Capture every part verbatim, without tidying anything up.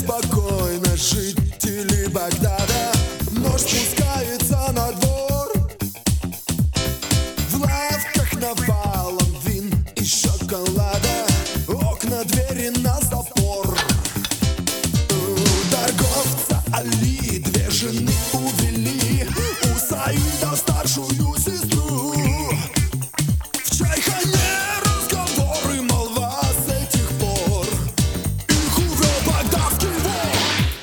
спокойно, жители Багдада. Ночь спускается на двор. В лавках навалом вин и шоколада. Окна, двери на запор. У торговца Али две жены увели. У Саида старшую сестру. В чайхане разговоры, молва с этих пор. Их увел багдадский вор.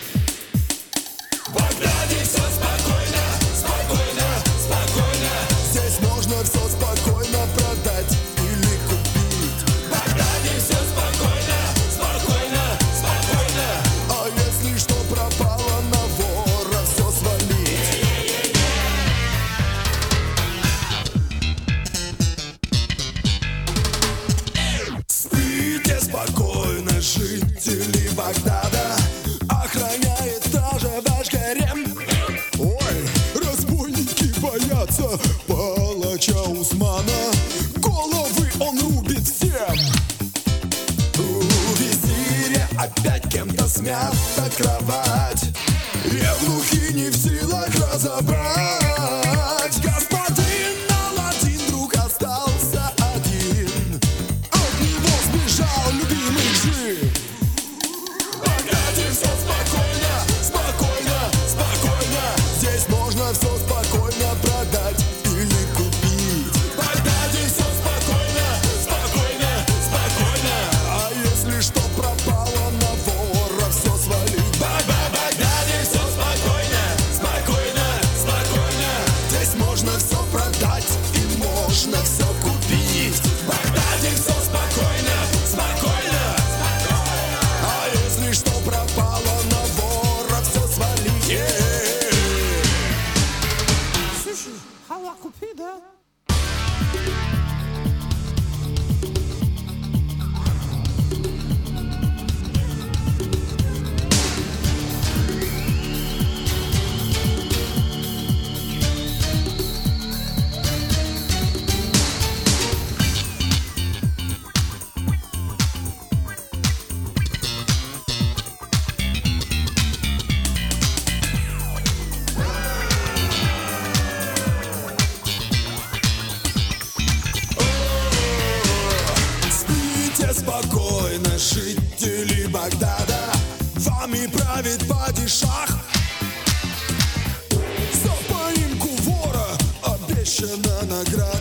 В Багдаде все спокойно, спокойно, спокойно. Здесь можно все спокойно продать или купить. В Багдаде все спокойно, спокойно, спокойно. А если что пропало, на вора все свалить. Спите спокойно, жители Багдада. Охраняет стража ваш гарем. Ой, разбойники боятся палача Усмана. Головы он рубит всем. У визиря опять кем-то смята кровать. Евнухи не в силах разобрать. Господин Аладдин вдруг остался один. От него сбежал любимый джин. В Багдаде все спокойно, спокойно, спокойно. Здесь можно все спокойно продать или купить. В Багдаде все спокойно, спокойно, спокойно. А если что пропало, на вора все свалить. В Багдаде все спокойно, спокойно, спокойно. Здесь можно все продать и можно все купить. В Багдаде все спокойно, спокойно. А если что пропало, на вора все свалить. Yeah. Слушай, халва купи, да? Спите спокойно, жители Багдада. Вами правит падишах. За поимку вора обещана награда.